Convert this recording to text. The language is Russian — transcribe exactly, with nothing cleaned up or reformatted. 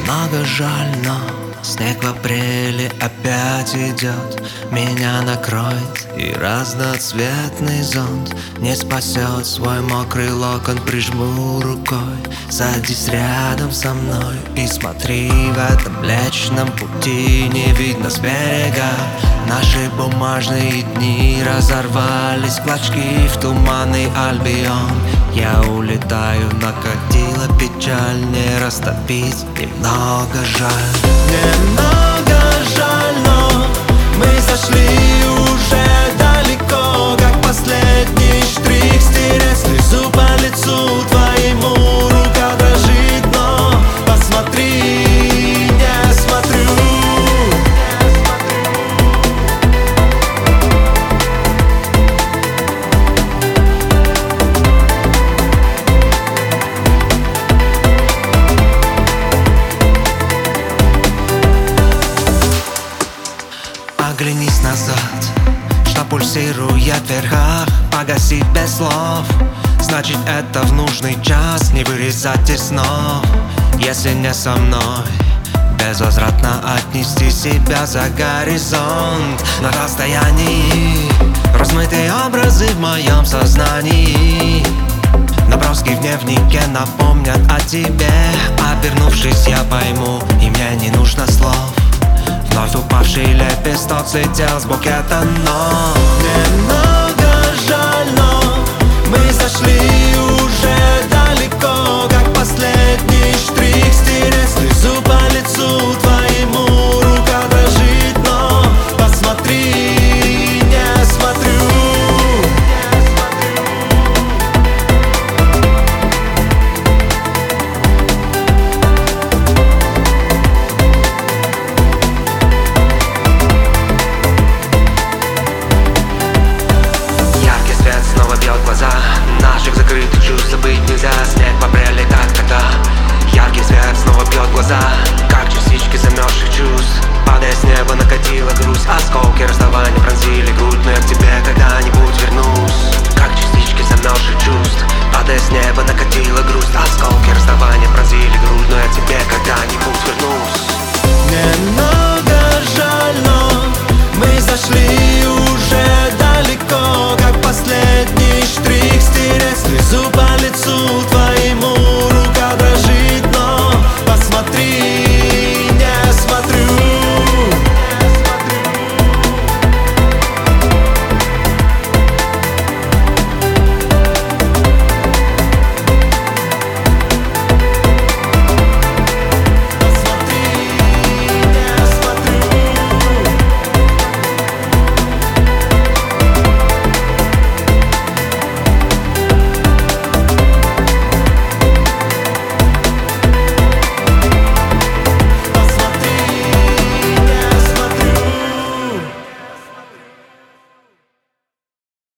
немного жаль, но снег в апреле опять идет. Меня накроет и разноцветный зонт не спасет. Свой мокрый локон прижму рукой. Садись рядом со мной и смотри, в этом млечном пути не видно с берега. Наши бумажные дни разорвались, клочки в туманный Альбион. Я улетаю, накатила печаль, не растопить, немного жаль. Немного жаль, но мы зашли уже далеко, как последний штрих стереть слезу по лицу твоему. Рука дрожит, но посмотри, не смотрю. Оглянись назад, что пульсирует в верхах, погасить без слов. Значит, это в нужный час не вырезать из снов. Если не со мной, безвозвратно отнести себя за горизонт. На расстоянии размытые образы в моем сознании. Наброски в дневнике напомнят о тебе. Обернувшись, я пойму, и мне не нужно слов. Вновь упавший лепесток слетел с букета, но немного жаль, но мы зашли